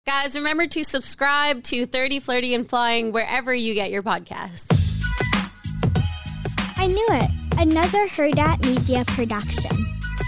Guys, remember to subscribe to 30 Flirty and Flying wherever you get your podcasts. I knew it. Another Hurrdat Media production.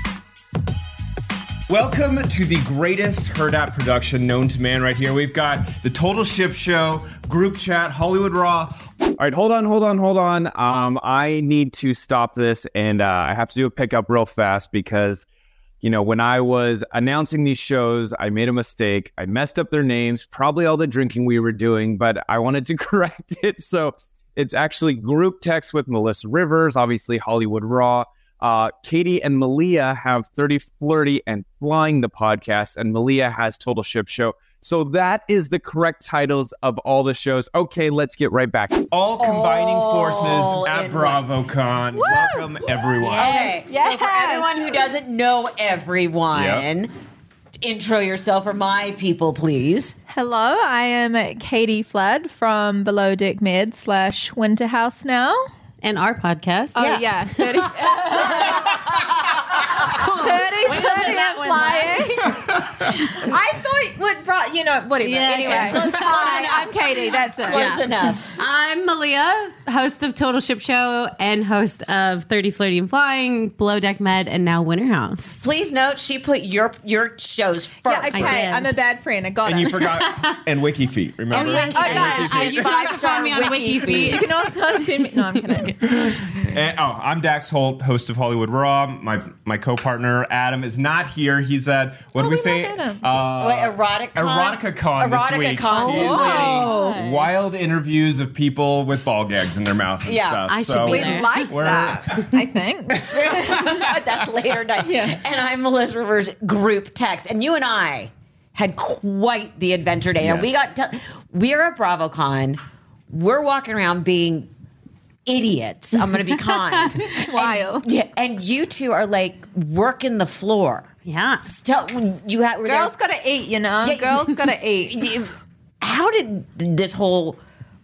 Welcome to the greatest Hurrdat production known to man right here. We've got the Total Ship Show, Group Chat, Hollywood Raw. All right, hold on. I need to stop this, and I have to do a pickup real fast because, you know, when I was announcing these shows, I made a mistake. I messed up their names, probably all the drinking we were doing, but I wanted to correct it. So it's actually Group Text with Melissa Rivers, obviously Hollywood Raw. Katie and Malia have 30 Flirty and Flying, the podcast, and Malia has Total Ship Show. So that is the correct titles of all the shows. Okay, let's get right back. All combining forces at BravoCon. Welcome, everyone. Yes. Okay, so for everyone who doesn't know everyone, intro yourself for my people, please. Hello, I am Katie Flood from Below Deck Med / Winter House now. And our podcast. Oh, yeah. 30 and Flying. I thought, whatever. Yeah, anyway, hi, I'm Katie. That's it. Close enough. I'm Malia, host of Total Ship Show and host of 30 Flirty and Flying, Below Deck Med, and now Winter House. Please note, she put your shows first. Yeah, okay. I'm a bad friend. I got it. And you forgot, and WikiFeet, remember? You can also find me on WikiFeet. You can also send me. No, I'm kidding. I'm Dax Holt, host of Hollywood Raw. My co-partner Adam is not here. He's at Erotica Con this week. He's leading wild interviews of people with ball gags in their mouth and stuff. I should be We there. like that, I think. That's later night. Yeah. And I'm Melissa Rivers, Group Text. And you and I had quite the adventure day. Yes. And we're at BravoCon. We're walking around being idiots. I'm going to be kind. It's wild. And you two are like working the floor. Yeah. When you were Girls gotta eat, you know? Yeah. Girls gotta eat. How did this whole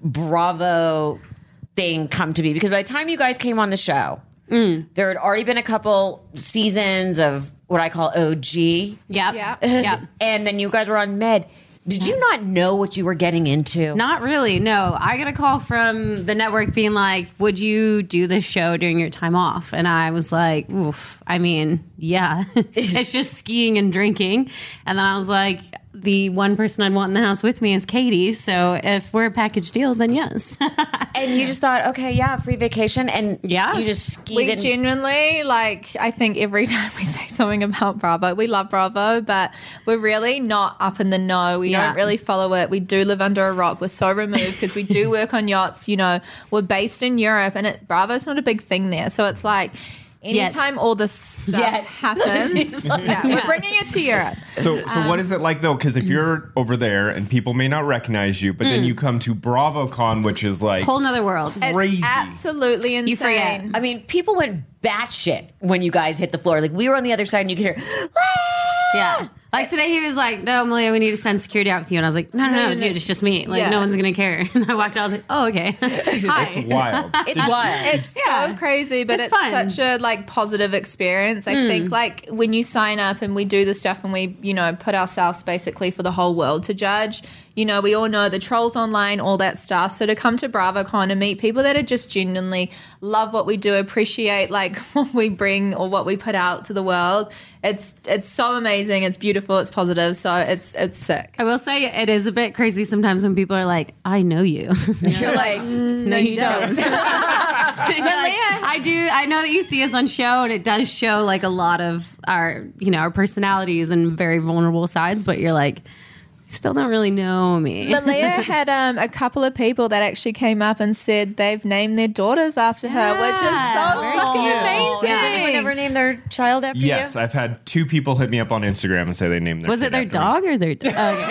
Bravo thing come to be? Because by the time you guys came on the show, there had already been a couple seasons of what I call OG. Yep. Yeah. And then you guys were on Med. Did you not know what you were getting into? Not really, no. I got a call from the network being like, would you do this show during your time off? And I was like, oof, I mean, yeah. It's just skiing and drinking. And then I was like, the one person I'd want in the house with me is Katie. So if we're a package deal, then yes. And you just thought, okay, yeah, free vacation. And Yeah. you just skied. We genuinely, I think every time we say something about Bravo, we love Bravo, but we're really not up in the know. We don't really follow it. We do live under a rock. We're so removed because we do work on yachts. You know, we're based in Europe and Bravo's not a big thing there. So it's like, anytime all this stuff happens, we're bringing it to Europe. So what is it like, though? Because if you're over there and people may not recognize you, but then you come to BravoCon, which is like Whole nother world. crazy. It's absolutely insane. You forget. I mean, people went batshit when you guys hit the floor. Like, we were on the other side and you could hear, Yeah. Like today he was like, no, Malia, we need to send security out with you. And I was like, no, dude, it's just me. Like, no one's going to care. And I walked out, I was like, oh, okay. Hi. It's wild. it's wild. It's so crazy, but it's fun. such a positive experience. I think when you sign up and we do the stuff and we, put ourselves basically for the whole world to judge, we all know the trolls online, all that stuff. So to come to BravoCon and meet people that are just genuinely love what we do, appreciate what we bring or what we put out to the world, it's so amazing. It's beautiful. It's positive. So it's sick. I will say it is a bit crazy sometimes when people are like, I know you. You're like, No, you don't. I do. I know that you see us on show, and it does show a lot of our, our personalities and very vulnerable sides. But you're like, you still don't really know me. Malia had a couple of people that actually came up and said they've named their daughters after her, which is so fucking amazing. Has anyone ever named their child after you? Yes, I've had 2 people hit me up on Instagram and say they named their Was kid it their after dog or their?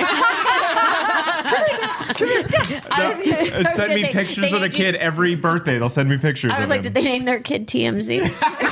And send me pictures of the kid every birthday. They'll send me pictures I was of like, him. did they name their kid TMZ?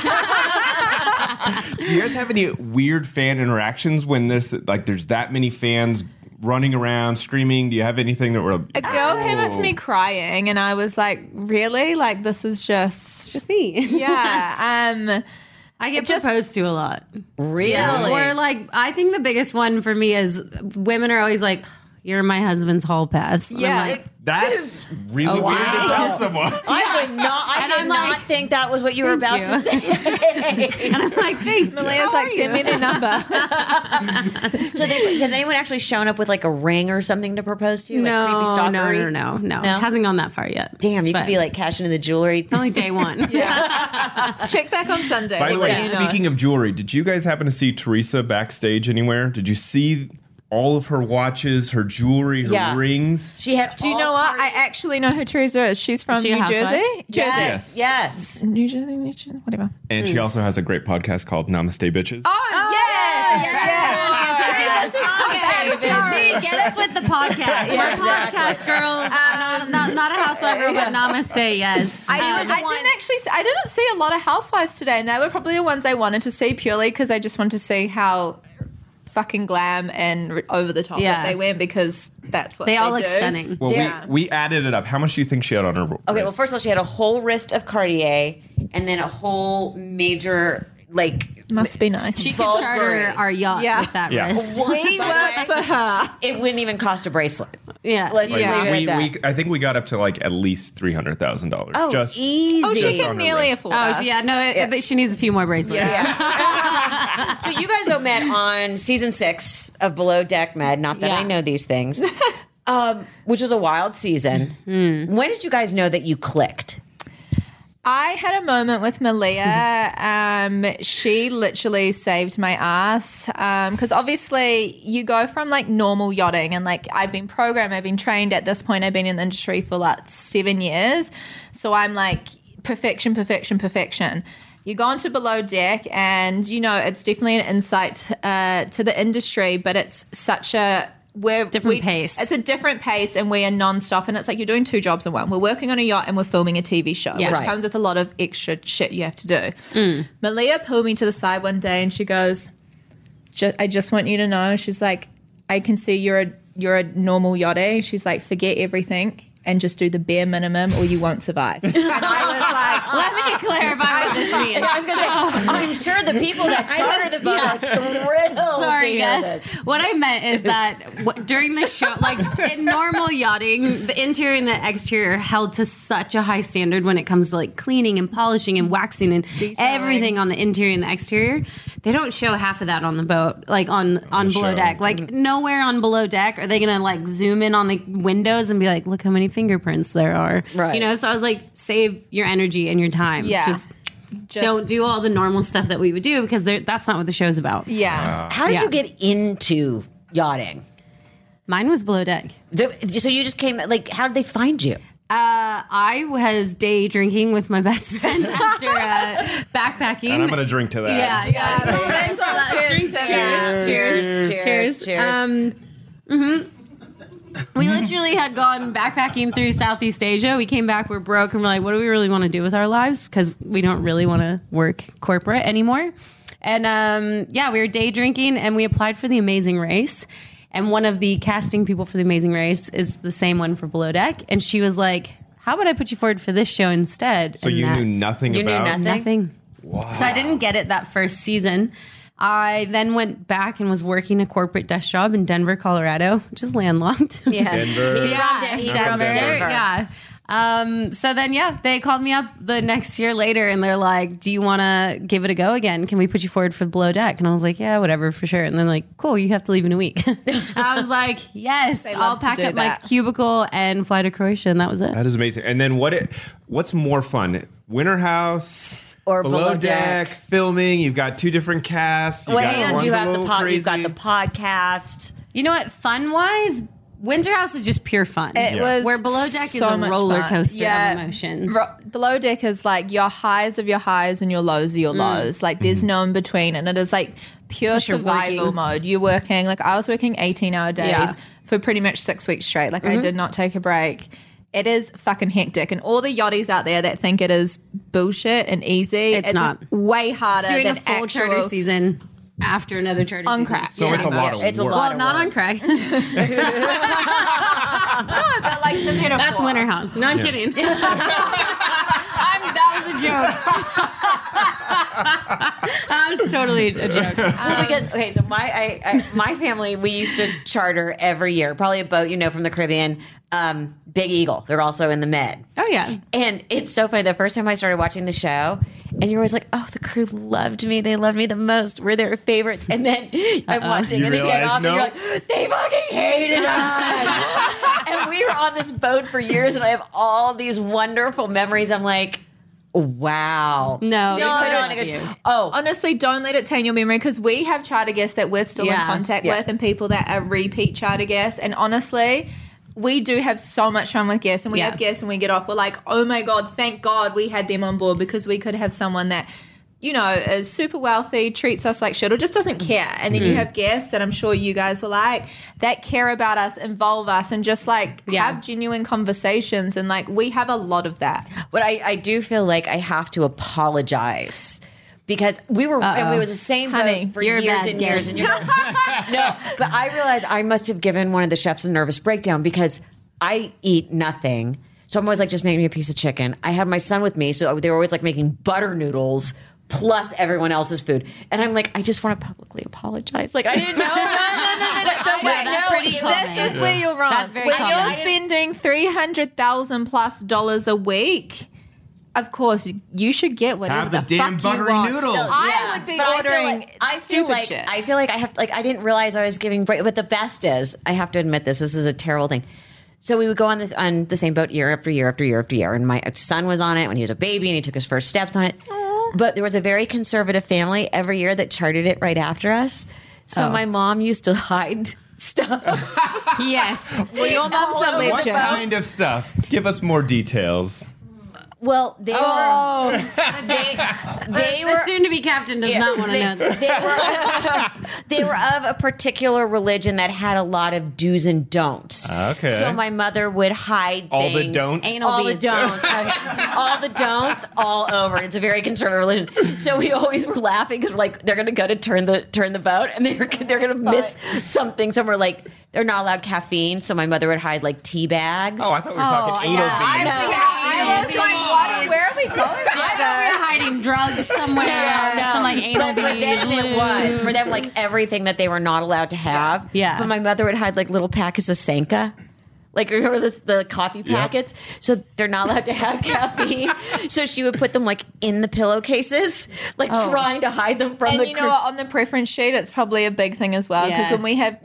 Do you guys have any weird fan interactions when there's that many fans running around screaming? Do you have anything that were A girl came up to me crying, and I was like, really? This is just Just me. yeah. I get Just- proposed to a lot. Really? Or like, I think the biggest one for me is women are always like, "You're my husband's hall pass." And I'm Yeah. like, That's really weird to tell someone. I would not. I And did I'm not like, think that was what you were about you. to say. and I'm like, "Thanks." Malia's like, send me their number. So, has anyone actually shown up with like a ring or something to propose to you? No, like creepy no, stalkery? no. No? Hasn't gone that far yet. Damn, you But could be like cashing in the jewelry. it's only day one. Check back on Sunday. By the We'll way, let you know. speaking of jewelry, did you guys happen to see Teresa backstage anywhere? Did you see all of her watches, her jewelry, her Yeah. rings? She had. Do you know what? I actually know who Teresa is. She's from she a New housewife? Jersey. Yes. Yes. New Jersey, whatever. And she also has a great podcast called Namaste Bitches. Oh, yes! See, get us with the podcast. We're exactly. podcast girls. Not a housewife girl, but namaste, yes. I didn't see a lot of housewives today, and they were probably the ones I wanted to see purely because I just wanted to see how fucking glam and over the top Yeah. that they went, because that's what they all do. look stunning. Well, Yeah. we added it up. How much do you think she had on her wrist? Okay, well, first of all, she had a whole wrist of Cartier and then a whole major, like, Must be nice. She could Bulgari. charter our yacht Yeah. with that Yeah. wrist. we work for her. it wouldn't even cost a bracelet. Yeah. Let's just Yeah. leave it at that. I think we got up to like at least $300,000. Oh, just easy. Oh, she Just can on her nearly wrist. afford Oh, us. she needs a few more bracelets. So you guys though met on season 6 of Below Deck Med. Not that Yeah. I know these things, which was a wild season. When did you guys know that you clicked? I had a moment with Malia. She literally saved my ass. Because obviously you go from like normal yachting and like I've been programmed, I've been trained at this point. I've been in the industry for like 7 years. So I'm like perfection, perfection, perfection. You go onto Below Deck and, you know, it's definitely an insight to the industry, but it's such a... Different pace. It's a different pace, and we are nonstop. And it's like you're doing 2 jobs in one. We're working on a yacht and we're filming a TV show, Yeah. which Right. comes with a lot of extra shit you have to do. Malia pulled me to the side one day and she goes, I just want you to know. She's like, I can see you're a normal yachty. She's like, forget everything and just do the bare minimum or you won't survive. And I was like, Let me clarify what this means. I was gonna say, I'm sure the people that charter the boat are thrilled Sorry, to hear yes. this. What I meant is that during the show, like in normal yachting, the interior and the exterior are held to such a high standard when it comes to like cleaning and polishing and waxing and everything on the interior and the exterior. They don't show half of that on the boat, like on Below show. Deck. Like nowhere on Below Deck are they going to like zoom in on the windows and be like, look how many fingerprints there are. Right. You know, so I was like, save your energy and your time. Yeah. Just don't do all the normal stuff that we would do because that's not what the show's about. yeah. How did Yeah. you get into yachting? Mine was Below Deck. So you just came, like, how did they find you? I was day drinking with my best friend after backpacking. And I'm going to drink to that. Cheers. We literally had gone backpacking through Southeast Asia. We came back, we're broke, and we're like, what do we really want to do with our lives? Because we don't really want to work corporate anymore. And we were day drinking, and we applied for The Amazing Race. And one of the casting people for The Amazing Race is the same one for Below Deck. And she was like, how about I put you forward for this show instead? So And you knew that's- nothing You knew about nothing? Nothing. So I didn't get it that first season. I then went back and was working a corporate desk job in Denver, Colorado, which is landlocked. Yeah. Denver. He's from Denver. Yeah. So then, they called me up the next year later and they're like, do you want to give it a go again? Can we put you forward for Below Deck? And I was like, yeah, whatever, for sure. And they're like, cool, you have to leave in a week. I was like, yes, They I'll love to pack do up my that. cubicle and fly to Croatia. And that was it. That is amazing. And then what's more fun? Winter House Or Below Below Deck Deck. filming. You've got 2 different casts. And one's you a have the little you've got crazy. the podcast. You know what? Fun-wise, Winter House is just pure fun. It was Where Below Deck is so a much roller fun. coaster Yeah. of emotions. Below Deck is like your highs of your highs and your lows of your lows. Like there's no in between, and it is like pure Unless you're survival working. mode. You're working. Like I was working 18-hour days Yeah. for pretty much 6 weeks straight. Like I did not take a break. It is fucking hectic, and all the yachties out there that think it is bullshit and easy, It's not. way harder Doing than a full actual charter season after another charter on season. crack. So it's a lot of It's a work. lot Well, of not work. on crack. No, but like the metaphor. That's Winter House. No, I'm kidding. That was a joke. totally a joke. Well, because, okay, so my family, we used to charter every year, probably a boat, from the Caribbean, Big Eagle. They're also in the Med. Oh, yeah. And it's so funny. The first time I started watching the show, and you're always like, oh, the crew loved me. They loved me the most. We're their favorites. And then I'm watching, and they get off, and you're like, they fucking hated us. And we were on this boat for years, and I have all these wonderful memories. I'm like, wow. No. They put it on and goes, oh. Honestly, don't let it taint your memory because we have charter guests that we're still in contact with and people that are repeat charter guests. And honestly, we do have so much fun with guests, and we have guests and we get off. We're like, oh my God, thank God we had them on board because we could have someone that, is super wealthy, treats us like shit, or just doesn't care. And then you have guests that I'm sure you guys were like, that care about us, involve us, and just have genuine conversations. And we have a lot of that. But I do feel like I have to apologize. Because we were, and we was the same boat for years and years and years. No, but I realized I must have given one of the chefs a nervous breakdown because I eat nothing. So I'm always like, just make me a piece of chicken. I have my son with me, so they were always making butter noodles plus everyone else's food. And I'm like, I just want to publicly apologize. I didn't know. No. That's pretty common. This is where you're wrong. That's very when common. you're spending $300,000+ a week, of course, you should get whatever Have the damn fuck buttery you want. noodles. I would be ordering stupid shit. I feel like I have, I didn't realize I was giving break. But the best is, I have to admit this is a terrible thing. So we would go on the same boat year after year after year after year. And my son was on it when he was a baby and he took his first steps on it. Aww. But there was a very conservative family every year that chartered it right after us. So my mom used to hide stuff. Yes. Well, your mom's a What legend. kind of stuff? Give us more details. Well, they were. They The were. soon-to-be captain does not want to know that. They were of a particular religion that had a lot of do's and don'ts. Okay. So my mother would hide All the things. don'ts? All the don'ts. All the don'ts all over. It's a very conservative religion. So we always were laughing because they're going to go to turn the boat and they're going to miss something somewhere they're not allowed caffeine. So my mother would hide tea bags. Oh, I thought we were talking anal beads. I was like, where are we going? I thought we were hiding drugs somewhere. Some anal But for them it was. For them, everything that they were not allowed to have. Yeah. But my mother would hide little packets of Sanka. Remember the coffee packets? Yep. So they're not allowed to have caffeine. So she would put them in the pillowcases, trying to hide them from and the you know what, on the preference sheet, it's probably a big thing as well. Because when we have,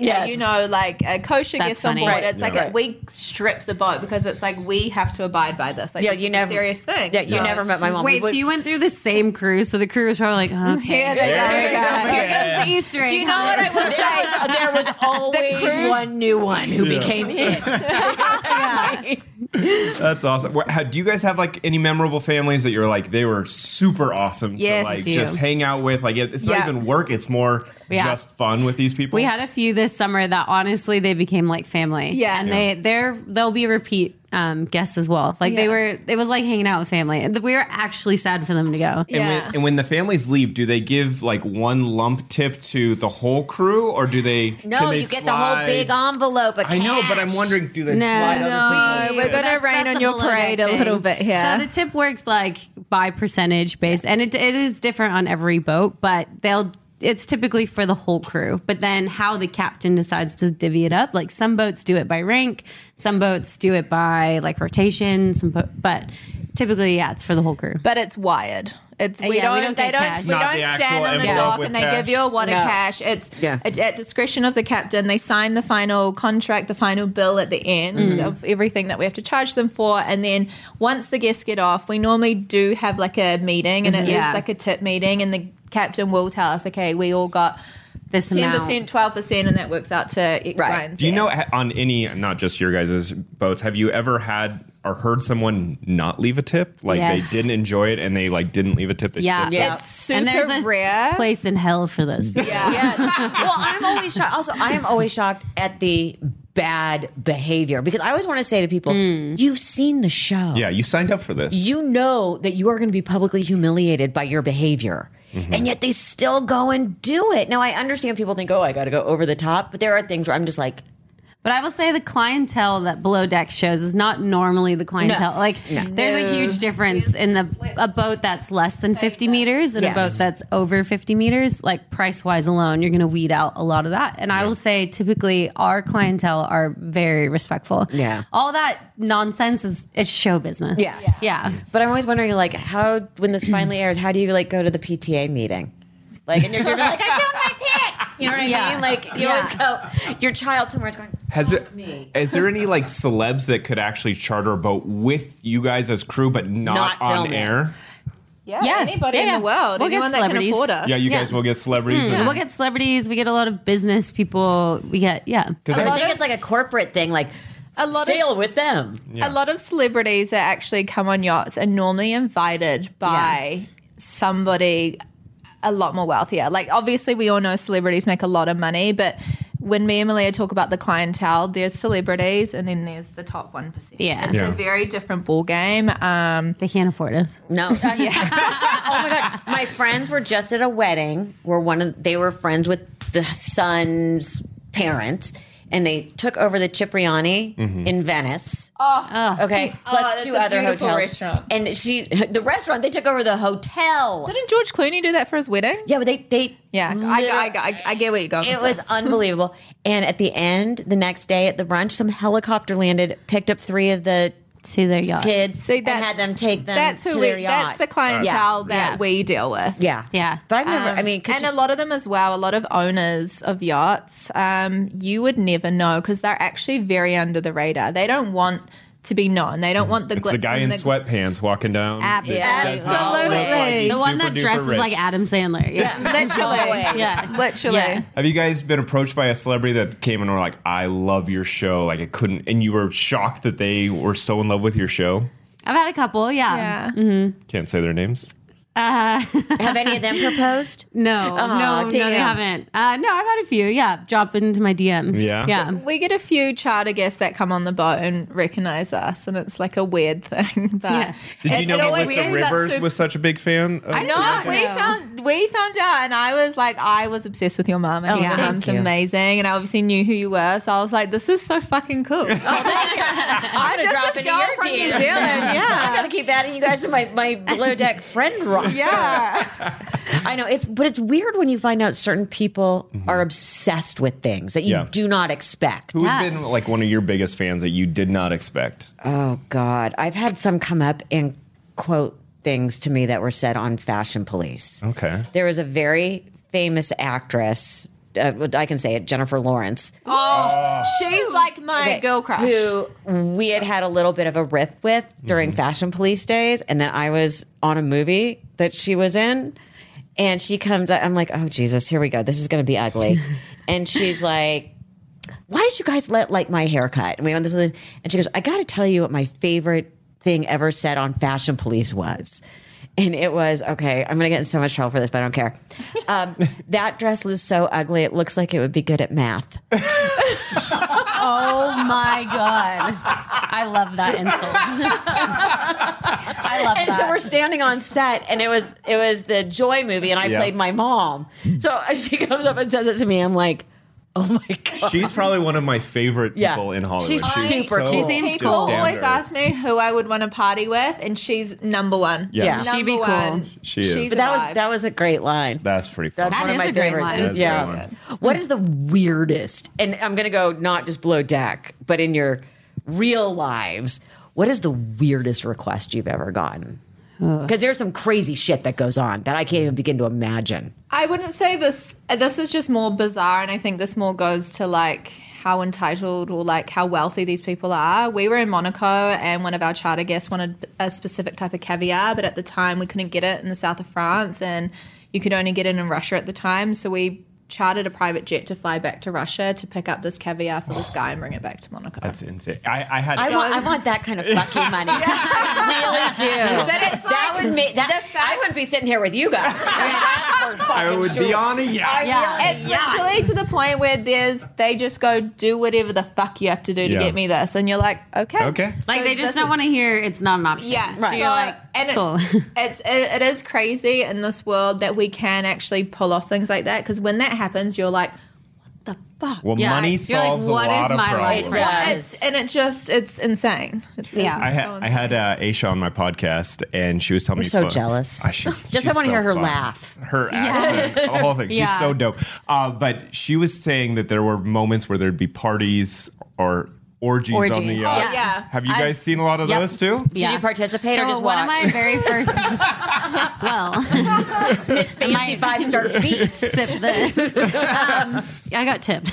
a kosher That's guest on funny. board, Right. it's we strip the boat because it's we have to abide by this. This is a serious thing. Yeah, you never met my mom. Wait, so you went through the same cruise, so the crew was probably okay. Here they go. Here goes the Easter egg. Do you know what I will say? There was always one new one who became it. That's awesome. Do you guys have any memorable families that you're they were super awesome Yes. to just hang out with? It's not even work; it's more just fun with these people. We had a few this summer that honestly they became like family. Yeah. And they'll be repeat guests as well. It was like hanging out with family. We were actually sad for them to go. And when the families leave, do they give one lump tip to the whole crew, or do they? No, you get the whole big envelope of I know, cash. but I'm wondering, do they No, slide no, other people? We're going to rain on your below parade deck a little thing. bit here. So the tip works by percentage based, and it is different on every boat, but it's typically for the whole crew. But then how the captain decides to divvy it up, some boats do it by rank, some boats do it by rotation, but typically, it's for the whole crew. But it's wired. We don't get cash. we Not don't the actual stand on the envelope dock with and they cash. give you a wad of cash. It's at discretion of the captain. They sign the final contract, the final bill at the end of everything that we have to charge them for. And then once the guests get off, we normally do have a meeting, and it is a tip meeting, and the captain will tell us, okay, we all got This 10%, 12%, and that works out to X, Y, and Z. Do you know on any, not just your guys' boats, have you ever had or heard someone not leave a tip? Yes. They didn't enjoy it and they didn't leave a tip. They still It's super and there's a rare. place in hell for those people. Yes. Well, I'm always shocked. Also, I am always shocked at the bad behavior because I always want to say to people, you've seen the show. Yeah, you signed up for this. You know that you are going to be publicly humiliated by your behavior. And yet they still go and do it. Now, I understand people think, I got to go over the top. But there are things where I'm just But I will say the clientele that Below Deck shows is not normally the clientele. There's a huge difference in a boat that's less than 50 meters and a boat that's over 50 meters. Like price-wise alone, you're going to weed out a lot of that. And I will say typically our clientele are very respectful. Yeah. All that nonsense is show business. Yes. Yeah. But I'm always wondering, like, how, when this finally airs, how do you, like, go to the PTA meeting? Like, and you're like, I showed my tits! You know what I mean? Like, you always go, your child somewhere's going, Is there any, like, celebs that could actually charter a boat with you guys as crew, but not on film it. air? Yeah, anybody in the world, We'll get anyone that can celebrities. afford us. Yeah, you guys will get celebrities. and- We'll get celebrities. We get a lot of business people. We get, Because I think it's like a corporate thing, like, sail with them. A lot of celebrities that actually come on yachts are normally invited by somebody a lot more wealthier. Like, obviously, we all know celebrities make a lot of money, but when me and Malia talk about the clientele, there's celebrities and then there's the top 1%. Yeah. It's a very different ball game. they can't afford us. No. Oh my God. My friends were just at a wedding where they were friends with the son's parents. And they took over the Cipriani in Venice. Okay. Plus that's two a other beautiful hotels. restaurant. And the restaurant, they took over the hotel. Didn't George Clooney do that for his wedding? Yeah, but they Yeah, I get where you're going. it with was this. unbelievable. And at the end, the next day at the brunch, some helicopter landed, picked up 3 of the To their yacht. kids, See, and had them take them that's to who their we, yacht. That's the clientele Yeah. that we deal with. Yeah. Yeah. But I've never, I mean, And a lot of them as well, a lot of owners of yachts, you would never know because they're actually very under the radar. They don't want to be known. They don't want the It's glitz the guy in and the sweatpants walking down. Absolutely. Absolutely. The one that super duper dresses rich. like Adam Sandler. Yeah. Literally. Always. Yeah. Literally. Yeah. Have you guys been approached by a celebrity that came and were like, I love your show? Like, it couldn't, and you were shocked that they were so in love with your show? I've had a couple. Yeah. Yeah. Can't say their names. have any of them proposed? No, no, they damn. haven't. No, I've had a few. Yeah, drop into my DMs. Yeah? yeah. We get a few charter guests that come on the boat and recognize us, and it's like a weird thing. But Yeah. Did you it's know always Melissa ends up Rivers super- was such a big fan? Of I know. No, we found out, and I was like, I was obsessed with your mum. I think yeah. your mum's Thank you. amazing, and I obviously knew who you were, so I was like, this is so fucking cool. I'm gonna just drop this into girl your from New DMs. Zealand, I yeah. gotta keep adding you guys to my Below Deck friend roster. Yeah. I know but it's weird when you find out certain people are obsessed with things that you Yeah. do not expect. Who's been like one of your biggest fans that you did not expect? Oh God, I've had some come up and quote things to me that were said on Fashion Police. Okay. There was a very famous actress. I can say it, Jennifer Lawrence, She's like my girl crush. who we had a little bit of a riff with during Fashion Police days, and then I was on a movie that she was in, and she comes. I'm like, oh Jesus, here we go. This is going to be ugly, and she's like, why did you guys like my haircut? And we went this, and she goes, I got to tell you what my favorite thing ever said on Fashion Police was. And it was, okay, I'm going to get in so much trouble for this, but I don't care. That dress was so ugly, it looks like it would be good at math. Oh my god, I love that insult. I love And that. so we're standing on set, and it was the Joy movie, and I Yeah. played my mom. So she comes up and says it to me. I'm like, oh my God. She's probably one of my favorite Yeah. people in Hollywood. She's super cool. She seems People cool. always ask me who I would want to party with, and she's number one. Yeah. Number She'd be cool. one. She is. She's But alive. that was a great line. That's pretty fun. That's That one of is my a great favorites. line. That's a Yeah. great one. What is the weirdest? And I'm going to go not just Below Deck, but in your real lives. What is the weirdest request you've ever gotten? Because there's some crazy shit that goes on that I can't even begin to imagine. I wouldn't say this. This is just more bizarre, and I think this more goes to like how entitled or like how wealthy these people are. We were in Monaco, and one of our charter guests wanted a specific type of caviar, but at the time we couldn't get it in the south of France, and you could only get it in Russia at the time. So we chartered a private jet to fly back to Russia to pick up this caviar for this guy and bring it back to Monaco. That's insane. I had. I want that kind of fucking money. I really do. But it's That like would make that. the fact- I wouldn't be sitting here with you guys. I mean, that's for I fucking would be sure. on a yacht. Yeah. It's literally to the point where they just go, do whatever the fuck you have to do to Yeah. get me this. And you're like, okay. Okay. like So they just this don't is- want to hear it's not an option. Yeah. So you're like, and cool. it is crazy in this world that we can actually pull off things like that. Because when that happens, you're like, the fuck? Well, Yeah, money you're like, solves what a is lot of my life problems. right now? It's insane. Yeah. I had Aisha on my podcast, and she was telling me so jealous. Just I wanna hear her laugh. Her accent, the whole thing. She's Yeah. so dope. But she was saying that there were moments where there'd be parties or orgies on the Orgies. yacht. Yeah. Yeah. Have you guys seen a lot of Yep. those too? Did you participate So or just one watch? of my very first, well, Miss Fancy 5-star feast. sip this. I got tipped.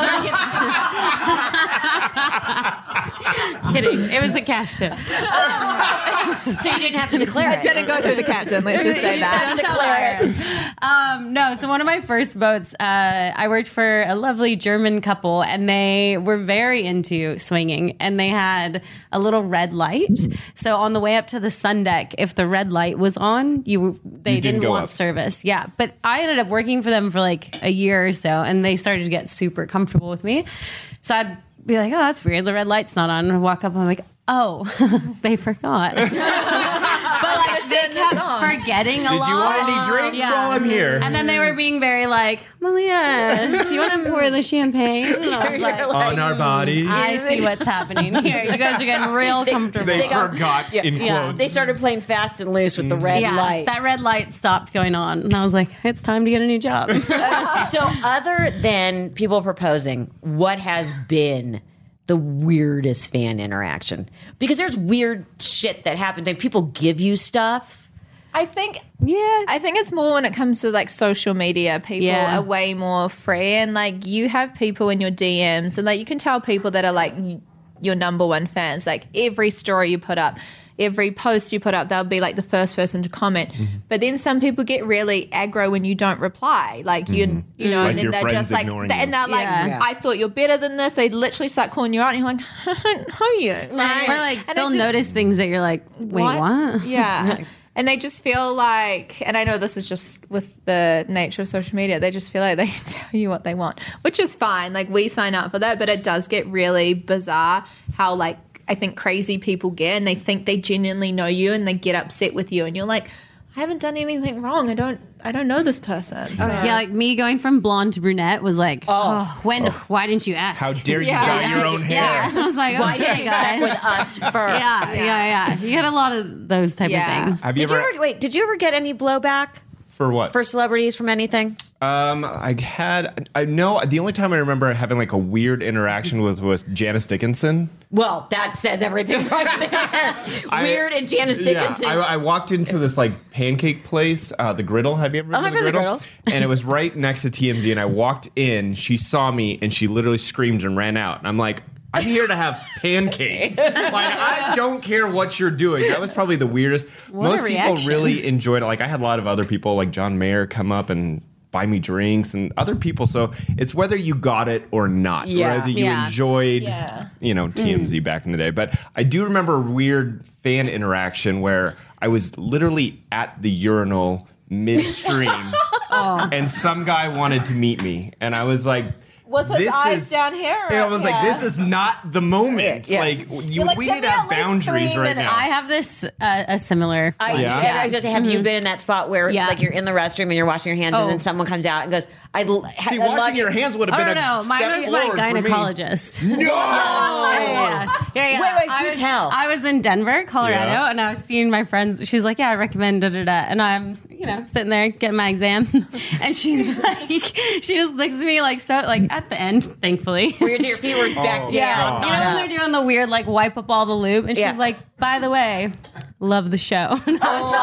Kidding. It was a cash tip. So you didn't have to declare it. Didn't go through the captain. Let's just say that. Declare it. No, so one of my first boats, I worked for a lovely German couple, and they were very into swinging, and they had a little red light. So on the way up to the sun deck, if the red light was on, they You didn't didn't go want up. service. Yeah, but I ended up working for them for like a year or so, and they started to get super comfortable with me. So I'd be like, oh, that's weird. The red light's not on. And I'd walk up, and I'm like, oh, they forgot. But like they kept forgetting a Did lot. you want any drinks Yeah. while I'm here? And then they were being very like, Malia, do you want to pour the champagne? And I was like, On our body. I see what's happening here. You guys are getting real comfortable. They got- forgot in Yeah. quotes. They started playing fast and loose with the red yeah, light. that red light stopped going on. And I was like, it's time to get a new job. So other than people proposing, what has been the weirdest fan interaction? Because there's weird shit that happens and people give you stuff. I think yeah. I think it's more when it comes to like social media. People Yeah. are way more free, and like you have people in your DMs, and like you can tell people that are like your number one fans. Like every story you put up, every post you put up, they'll be like the first person to comment. But then some people get really aggro when you don't reply. Like you know, Like and then your they're friends just like, ignoring and you. they're like, Yeah. I thought you're better than this. They literally start calling you out, and you're like, I don't know you. Or like And they'll it's just- notice things that you're like, wait, what? Yeah. And they just feel like, and I know this is just with the nature of social media, they just feel like they can tell you what they want, which is fine. Like we sign up for that, but it does get really bizarre how like I think crazy people get, and they think they genuinely know you, and they get upset with you, and you're like, I haven't done anything wrong. I don't know this person. So. Yeah, like me going from blonde to brunette was like, why didn't you ask? How dare you Yeah. dye your own hair? Yeah, I was like, Why okay, didn't you check guys. with us first? Yeah. You get a lot of those type Yeah. of things. Have you Did you ever, ever wait? Did you ever get any blowback for what? for celebrities from anything? I know the only time I remember having like a weird interaction was Janice Dickinson. Well, that says everything right there. Weird and Janice Dickinson. Yeah, I walked into this like pancake place, the Griddle. Have you ever been I've to the been to Griddle? the And it was right next to TMZ. And I walked in, she saw me, and she literally screamed and ran out. And I'm like, I'm here to have pancakes. Like, I don't care what you're doing. That was probably the weirdest. What a Most people reaction. really enjoyed it. Like, I had a lot of other people, like John Mayer, come up and buy me drinks, and other people. So it's whether you got it or not. Yeah. Whether you Yeah. enjoyed, Yeah. TMZ back in the day. But I do remember a weird fan interaction where I was literally at the urinal midstream, and some guy wanted to meet me, and I was like, Was his this eyes is- down here? And I was like, Yeah. this is not the moment. Yeah. Like, like, we give need me to have at least boundaries 3 right minutes. now. I have this a similar. I one. do. Yeah. I was just say, have you been in that spot where Yeah. like you're in the restroom and you're washing your hands, Oh. and then someone comes out and goes, See, I love washing you. your hands would Oh have been no, a mine step was my forward for me. gynecologist. No! Yeah. Wait, I do was, tell. I was in Denver, Colorado, Yeah. and I was seeing my friends. She's like, "Yeah, I recommend da da da," and I'm, sitting there getting my exam, and she's like, she just looks at me like so, like at the end, thankfully. Where your feet were back Oh, down. Yeah, God. you know when they're doing the weird like wipe up all the lube, and Yeah. she's like, "By the way, love the show." And I was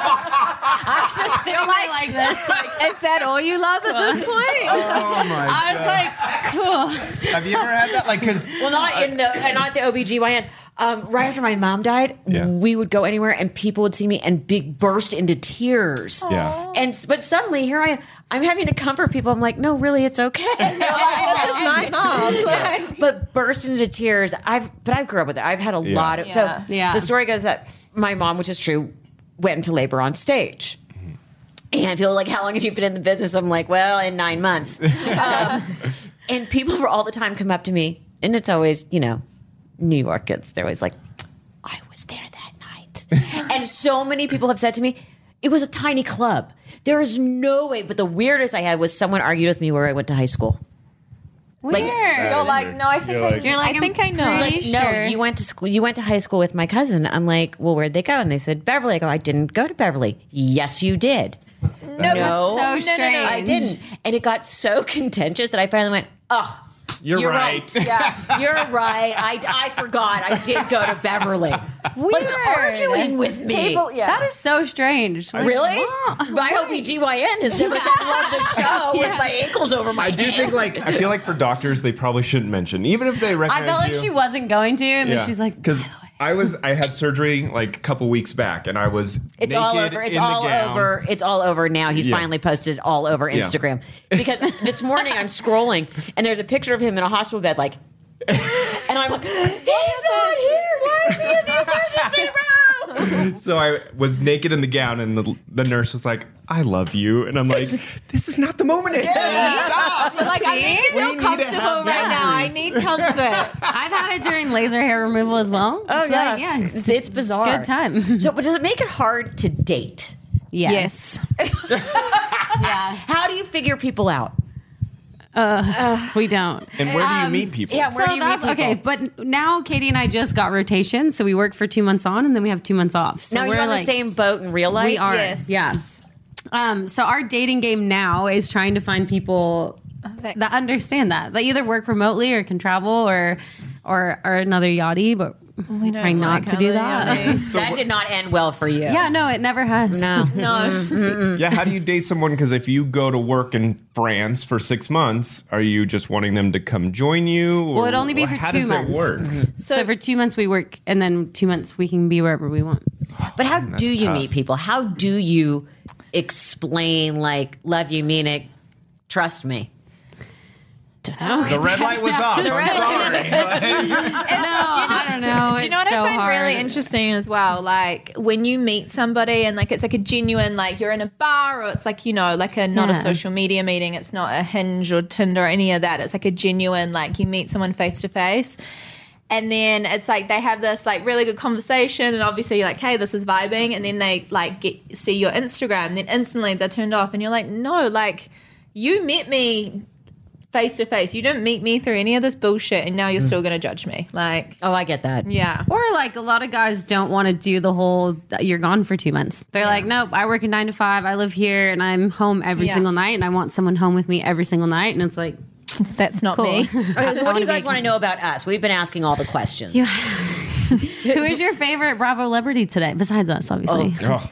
I was just sitting there like this, like, Is that all you love at this point? Oh my I was like, "Cool." Have you ever had that? Like, because Well, not at the OBGYN. Right after my mom died, Yeah. we would go anywhere and people would see me and burst into tears. Yeah. But suddenly here I am. I'm having to comfort people. I'm like, no, really, it's okay. This is my mom. Like, But burst into tears. I grew up with it. I've had a lot of. Yeah. So Yeah. the story goes that my mom, which is true, went into labor on stage. And people are like, how long have you been in the business? I'm like, well, in 9 months. And people for all the time come up to me, and it's always, New York kids. They're always like, I was there that night. And so many people have said to me, it was a tiny club. There is no way. But the weirdest I had was someone argued with me where I went to high school. Weird. You're like, no, I think You're like- You're like, I think I know. I'm Like, pretty no, sure. you went to school. You went to high school with my cousin. I'm like, well, where'd they go? And they said Beverly. I go, I didn't go to Beverly. Yes, you did. No, so strange. I didn't. And it got so contentious that I finally went, oh, You're right. Yeah, you're right. I forgot. I did go to Beverly. Weird. Like arguing with me. That is so strange. Like, Really? what? My OBGYN has never said love the show with my ankles over my I do think I feel like for doctors they probably shouldn't mention, even if they I recognize felt like you. she wasn't going to, and then she's like, because I had surgery like a couple weeks back, and I was It's naked all over. It's in the all gown. over. It's all over now. He's Yeah. finally posted all over Instagram. Because this morning I'm scrolling and there's a picture of him in a hospital bed, like, and I'm like, he's not here. Why is he in the emergency room? So I was naked in the gown, and the nurse was like, "I love you," and I'm like, "This is not the moment." Stop. You're like, I need to We feel need to comfortable have right now. I boundaries. need comfort. I've had it during laser hair removal as well. Oh It's yeah, like, yeah. It's bizarre. Good time. So, but does it make it hard to date? Yes. Yeah. How do you figure people out? We don't. And where do you meet people? Yeah, where So do you meet that's people? okay, but now Katie and I just got rotation, so we work for 2 months on, and then we have 2 months off. So Now we're you're on like, the same boat in real life. We are. Yes. Yeah. So our dating game now is trying to find people that understand that either work remotely or can travel or another yachty, but We don't trying not like to do other that. yachties. That did not end well for you. Yeah, no, it never has. No. No. Yeah, how do you date someone? Because if you go to work in France for 6 months, are you just wanting them to come join you? Or Well, it'd only be for how 2 does months. it work? So for 2 months we work, and then 2 months we can be wherever we want. But how do you tough. meet people? How do you explain, like, love you, mean it, trust me? The red light was off. I'm sorry. I don't know. Do you know what I find really interesting as well? Like when you meet somebody and like it's like a genuine, like you're in a bar or it's like, you know, like not a Yeah. social media meeting. It's not a Hinge or Tinder or any of that. It's like a genuine, like you meet someone face to face. And then it's like they have this like really good conversation and obviously you're like, hey, this is vibing. And then they like see your Instagram and then instantly they're turned off and you're like, no, like you met me face to face. You didn't meet me through any of this bullshit and now you're still going to judge me. Like, Oh, I get that. yeah. Or like a lot of guys don't want to do the whole you're gone for 2 months. They're like, nope, I work a 9 to 5. I live here and I'm home every Yeah. single night and I want someone home with me every single night. And it's like, That's not cool. me. Okay, so what do you guys want to know about us? We've been asking all the questions. Who is your favorite Bravo celebrity today? Besides us, obviously. Oh.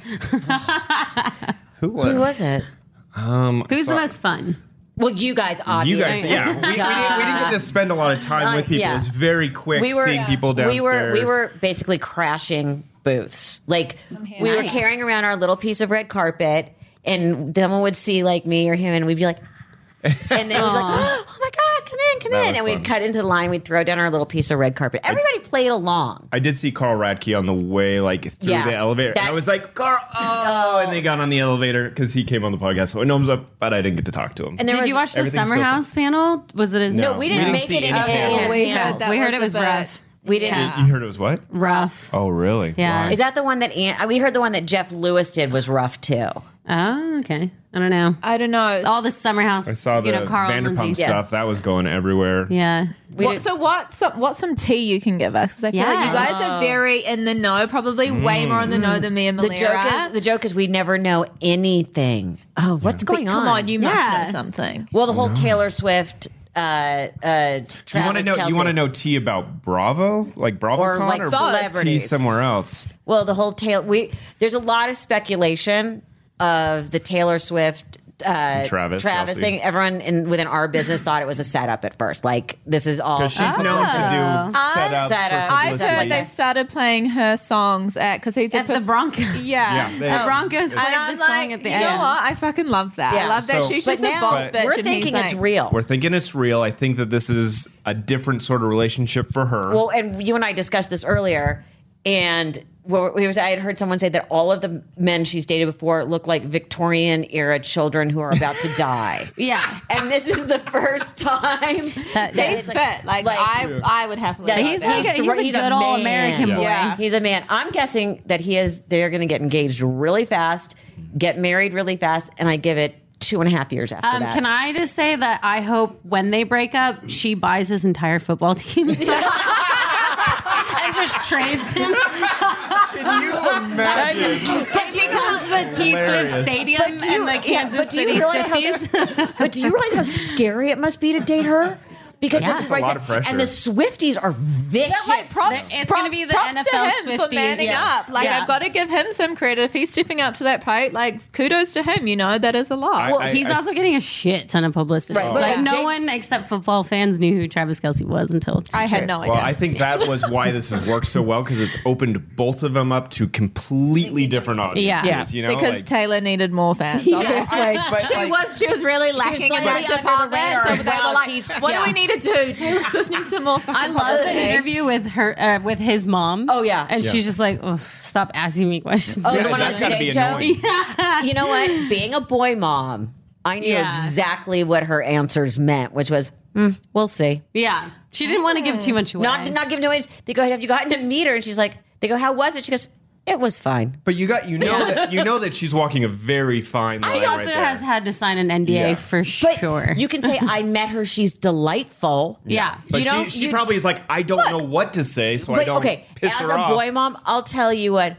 Who was? Who was it? Who's the most fun? Well, you guys, You obviously. guys, yeah. We didn't get to spend a lot of time with people. yeah. It was very quick seeing people downstairs. We were basically crashing booths. Like we were Nice. carrying around our little piece of red carpet, and someone would see like me or him, and we'd be like, and they would be like, oh my god, come in, That in, was and we'd fun. cut into the line. We'd throw down our little piece of red carpet. Everybody played along. I did see Carl Radke on the way, like through Yeah. the elevator, and That- I was like, "Carl!" Oh, and they got on the elevator because he came on the podcast. So it thumbs up, but I didn't get to talk to him. And there Did was, you watch the everything's Summer so fun. House panel? Was it as No. No, we didn't We didn't make see it in any any panels. of the We heard panels. that We heard was it was a bit- rough. We didn't. Yeah. You heard it was what? Rough. Oh, really? Yeah. Why? Is that the one that we heard? The one that Jeff Lewis did was rough too. Oh, okay. I don't know. I don't know. All the Summer House. I saw the Carl and Vanderpump Lindsay. stuff that was going everywhere. Yeah. What's some tea you can give us? Because I feel like you Yes. guys are very in the know, probably way more in the know than me and The Malia. joke is we never know anything. Oh, what's going on? Come on, you must Yeah. know something. Well, the whole Taylor Swift, You Travis want to know? Kelce. You want to know tea about Bravo, like BravoCon, Or, like, tea celebrities. somewhere else? Well, the whole there's a lot of speculation of the Taylor Swift. Travis Kelce. thing. Everyone within our business thought it was a setup at first. Like this is all Because she's known to do setups. Setups. for I've publicity. heard they've started playing her songs because he's At the Broncos. Yeah. Yeah, they- The Broncos And played I'm the song like, at the you end. know what? I fucking love that. Yeah. I love that. So- She's But just now a boss bitch. we're and thinking he's it's like, real. We're thinking it's real. I think that this is a different sort of relationship for her. Well, and you and I discussed this earlier, and I had heard someone say that all of the men she's dated before look like Victorian era children who are about to die. Yeah. And this is the first time that He's it's fit. Like I would happily. that like He's that. like he's a good old American boy. Yeah. He's a man. I'm guessing that they're going to get engaged really fast, get married really fast, and I give it 2.5 years after that. Can I just say that I hope when they break up, she buys his entire football team and just trades him. Can you imagine? But becomes the T-Swift Stadium and the Kansas City Swifties. But do you realize how scary it must be to date her? Because That's a lot of pressure. And the Swifties are vicious. It's going to be the props NFL to him Swifties. for manning up. Like, Yeah. I've got to give him some credit. If he's stepping up to that plate, like, kudos to him. You know, that is a lot. Well, He's also getting a shit ton of publicity. Right, but Like, no Jake- one except football fans knew who Travis Kelce was until I had no idea. Well, I think that was why this has worked so well, because it's opened both of them up to completely different audiences. Yeah. You know, because like, Taylor needed more fans. Obviously. But, she like- was really lacking in slightly that under the department. radar. So they Well, were like, she's- "What yeah. do we need to do? Taylor Swift needs some more." I love the interview with her, with his mom. Oh, yeah. and she's just like, oh, "Stop asking me questions." Oh, Yeah, the one on that's the gotta be Today Show? annoying. You know what? Being a boy mom, I knew Yeah. exactly what her answers meant, which was, we'll see. Yeah, she didn't want to give too much away. Not giving away. They go, have you gotten to meet her? And she's like, they go, how was it? She goes, it was fine. But you know that she's walking a very fine line. She also right there. has had to sign an NDA Yeah. for But sure. you can say, I met her. She's delightful. yeah. But you know, she you- probably is like, I don't know what to say, so I But don't okay, piss as her a off. boy mom, I'll tell you what.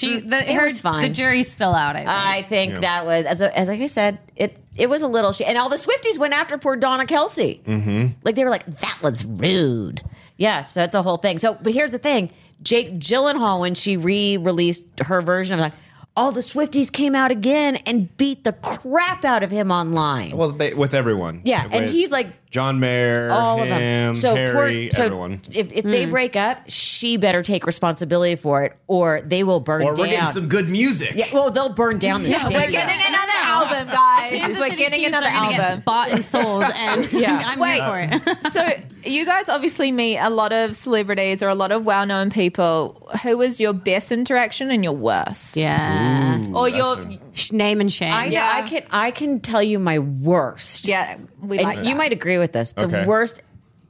It was fine. The jury's still out. I think. I think Yeah. that was as like I said, it was a little and all the Swifties went after poor Donna Kelsey. Mm-hmm. Like they were like, that was rude. Yeah, so it's a whole thing. So, but here's the thing: Jake Gyllenhaal, when she re-released her version of like, all the Swifties came out again and beat the crap out of him online. Well, with everyone. Yeah, and With he's like John Mayer, all of him, them. So Harry, everyone. If they break up, she better take responsibility for it, or they will burn Or down. we're getting some good music. Yeah, well, they'll burn down the stadium. We're getting another album, guys. Kansas We're City getting Chiefs another are gonna get album. bought and sold, and I'm Wait. here for it. So you guys obviously meet a lot of celebrities or a lot of well-known people. Who was your best interaction and your worst? Yeah, Or your name and shame. I know. Yeah. I can tell you my worst. yeah, we and like you that. might agree with this. The Okay. worst,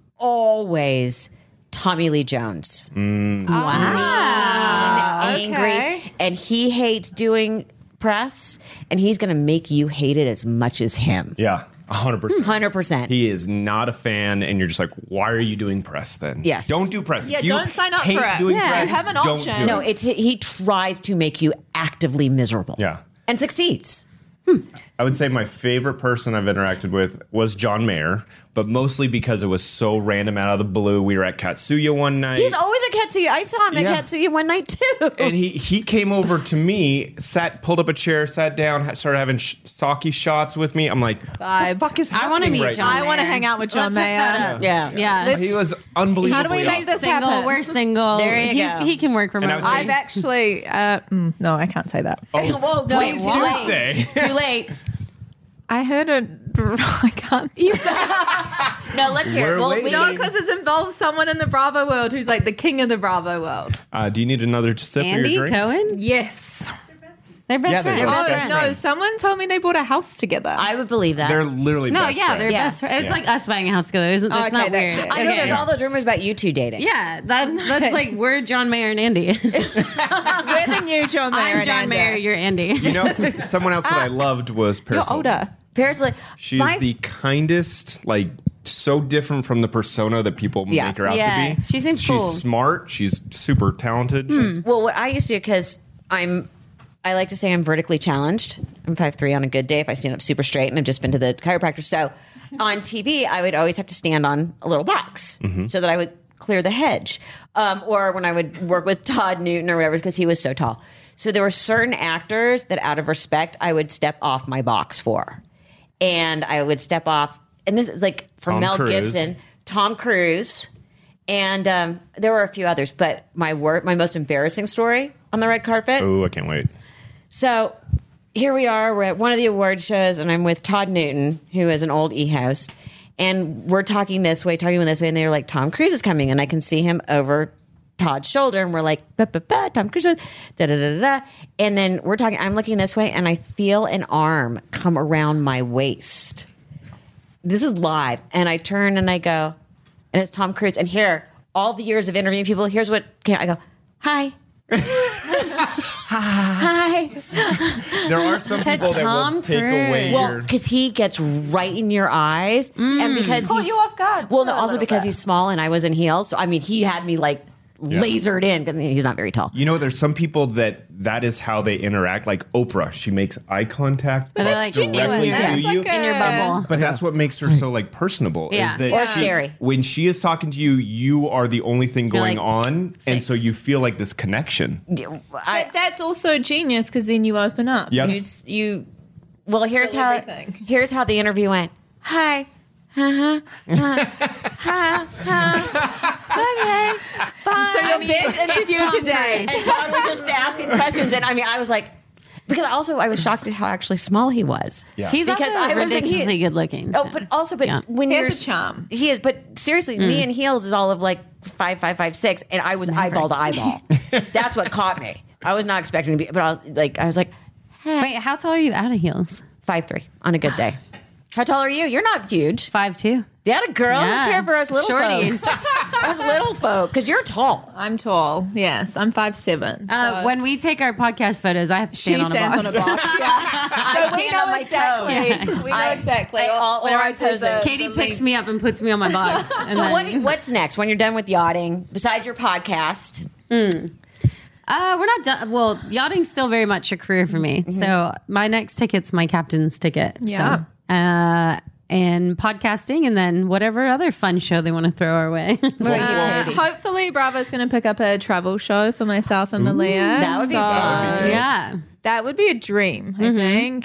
always Tommy Lee Jones. Wow. Angry, Okay. and he hates doing press, and he's going to make you hate it as much as him. Yeah, 100%. 100%. He is not a fan, and you're just like, why are you doing press then? Yes. Don't do press. Yeah, If you don't sign up hate for it. Doing Yeah. press, You have an don't option. do No, it. he tries to make you actively miserable. Yeah. And succeeds. I would say my favorite person I've interacted with was John Mayer, but mostly because it was so random out of the blue. We were at Katsuya one night. He's always at Katsuya. I saw him Yeah. at Katsuya one night too. and he came over to me, pulled up a chair, sat down, started having sake shots with me. I'm like, what the Vibe. fuck is happening I want to meet right John. now? I wanna Mayer. hang out with John Let's hook Mayer. that up. Yeah. Yeah. He was unbelievably How do we make awesome. this single. happen? We're single. There you go. He can work I remotely. would say- I've actually no, I can't say that. Well, no, Please too do late. say. Too late. I heard it. I can't. No, let's hear it. We're waiting. No, because it involves someone in the Bravo world who's like the king of the Bravo world. Do you need another sip Andy of your drink? Cohen. Yes. They're best Yeah, friends. they're Oh best no! friends. Someone told me they bought a house together. I would believe that. They're literally No, best yeah, friends. they're Yeah. best friends. It's Yeah. like us buying a house together. Isn't that's Okay, not that's weird? it. I know Okay. there's all those rumors about you two dating. Yeah, that's like we're John Mayer and Andy. We're the new John Mayer. I'm and John Andy. Mayer. You're Andy. You know, someone else that I loved was You're Paris Hilton. older. Paris, like, She's the kindest, like so different from the persona that people Yeah. make her out Yeah. to be. She seems she's cool. smart. She's super talented. She's, well, what I used to do, because I like to say I'm vertically challenged. I'm 5'3" on a good day if I stand up super straight, and I've just been to the chiropractor. So on TV, I would always have to stand on a little box so that I would clear the hedge. Or when I would work with Todd Newton or whatever, because he was so tall. So there were certain actors that out of respect, I would step off my box for. And I would step off, and this is like for Tom Mel Cruise. Gibson, Tom Cruise, and there were a few others. But my most embarrassing story on the red carpet. oh, I can't wait. So here we are. We're at one of the award shows, and I'm with Todd Newton, who is an old E-house, and we're talking this way, and they're like, Tom Cruise is coming, and I can see him over Todd's shoulder, and we're like, Tom Cruise, da da da da, and then we're talking. I'm looking this way, and I feel an arm come around my waist. This is live, and I turn and I go, and it's Tom Cruise. And here, all the years of interviewing people, here's what I go, hi. Hi. There are some people that Tom will take away Cruise. your. Because he gets right in your eyes, and because Caught he's you off guard, Well, too, no, a also little because bit. he's small and I was in heels. So I mean, he had me like lasered in. I mean, he's not very tall. You know, there's some people that is how they interact. Like Oprah, she makes eye contact But That's genuine. directly That's to you. like in your a- bubble. But that's what makes her so like personable. Yeah. Is that Or she- scary. When she is talking to you, you are the only thing going like, on, and so fixed. you feel like this connection. But that's also genius because then you open up. Yeah. You Well, here's Spill how everything. the interview went. Hi. Okay. Bye. So your best interview today. And Todd was just asking questions, and I mean, I was like, because also I was shocked at how actually small he was. Yeah. He's Because also I was in ridiculously good looking. Oh, but Yeah. when He you're has a charm. he is. But seriously, me in heels is all of like 5'5", 5'6", and I was eyeball to eyeball. That's what caught me. I was not expecting to be, but I was like Wait, how tall are you out of heels? 5'3" on a good day. How tall are you? You're not huge. 5'2". Yeah, a girl. Yeah. Let's hear it for us little Shorties. folks. Us little folk, because you're tall. I'm tall. Yes, I'm 5'7". So When we take our podcast photos, I have to she stand on a stands box. on a box. Yeah. I So we stand know on my exactly. toes. We know exactly. whenever I'm do posing. the- Katie the picks link. me up and puts me on my box. And So then- what's next when you're done with yachting? Besides your podcast, we're not done. Well, yachting's still very much a career for me. So my next ticket's my captain's ticket. Yeah. So, and podcasting, and then whatever other fun show they want to throw our way. Hopefully, Bravo's going to pick up a travel show for myself and Malia. that would be fun. Yeah. That would be a dream, I think.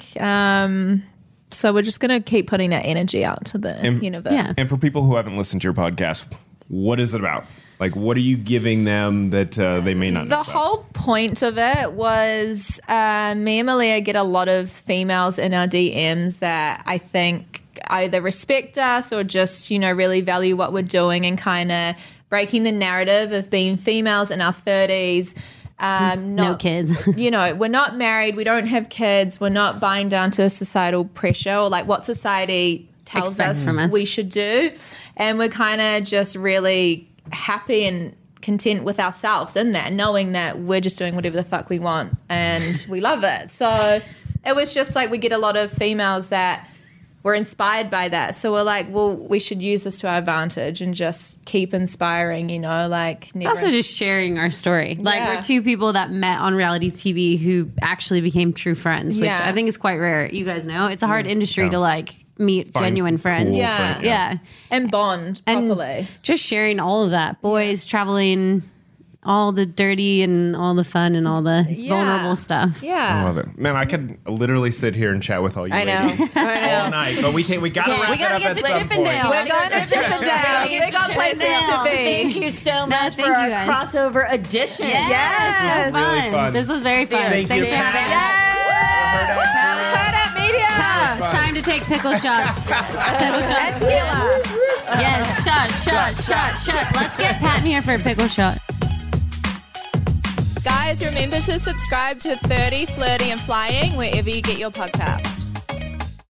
So we're just going to keep putting that energy out to the universe. yeah. And for people who haven't listened to your podcast, what is it about? Like, what are you giving them that they may not know The about? whole point of it was me and Malia get a lot of females in our DMs that I think either respect us or just, really value what we're doing and kind of breaking the narrative of being females in our 30s. No kids. We're not married. We don't have kids. We're not buying down to societal pressure or like what society tells Expects us from us. we should do. And we're kind of just really happy and content with ourselves in that, knowing that we're just doing whatever the fuck we want and we love it. So it was just like we get a lot of females that were inspired by that. So we're like, well, we should use this to our advantage and just keep inspiring, like It's never also just sharing our story. Like, Yeah. we're two people that met on reality TV who actually became true friends, which Yeah. I think is quite rare. You guys know it's a hard industry to like meet Find genuine friends. cool Yeah. friend, Yeah. and bond And properly. just sharing all of that. Boys traveling, all the dirty and all the fun and all the vulnerable stuff. I Yeah. love it, man. I could literally sit here and chat with all you I know. ladies all night, but we gotta wrap we it gotta up get at to some Chippendale. point. We're going to Chippendale. We got places to be. Thank you so much thank for our you guys. crossover edition. Yes. So Really fun. This was very fun. Thank Thanks you, for having Pat. us. Heard Up Media. It's time to take pickle shots. Pickle shots. Tequila. Yes, shot. Let's get Pat in here for a pickle shot. Guys, remember to subscribe to 30, Flirty and Flying wherever you get your podcast.